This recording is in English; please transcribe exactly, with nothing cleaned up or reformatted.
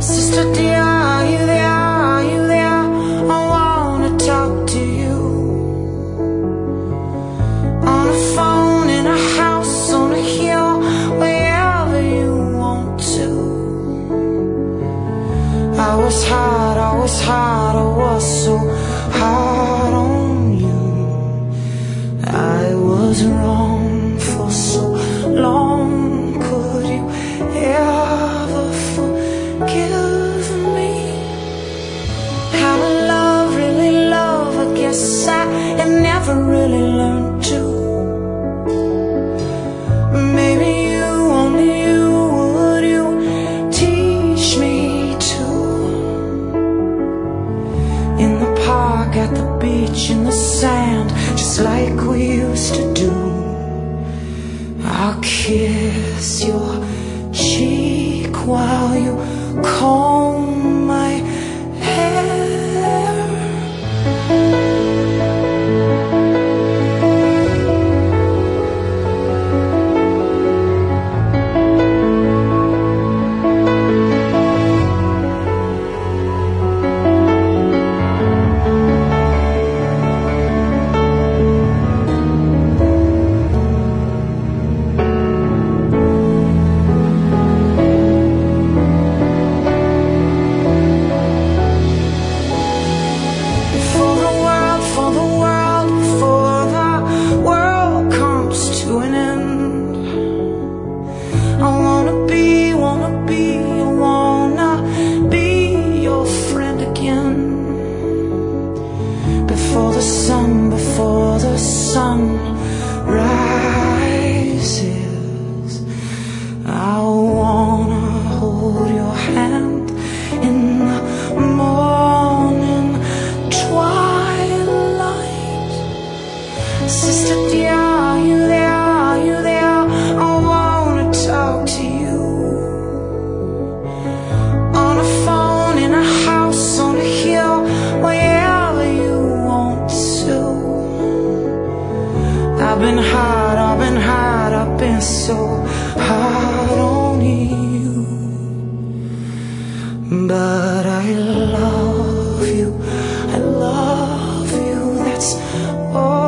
Sister dear, are you there, are you there? I wanna talk to you. On a phone, in a house, on a hill, wherever you want to. I was hard, I was hard, I was so hard on you. I was wrong for so long. Could you ever forgive me? How to love, really love, I guess I had never really learned to. Maybe you, only you, would you teach me to? In the park, at the beach, in the sand, just like we used to do. I'll kiss your cheek while you comb my hair. Before the sun, before the sun rises, I wanna hold your hand in the morning twilight. Sister dear, are you there, are you there? I wanna talk to you. On a phone, in a house, on a hill, wherever you want to. I've been hard, I've been hard, I've been so hard on you. But I love you, I love you, that's all.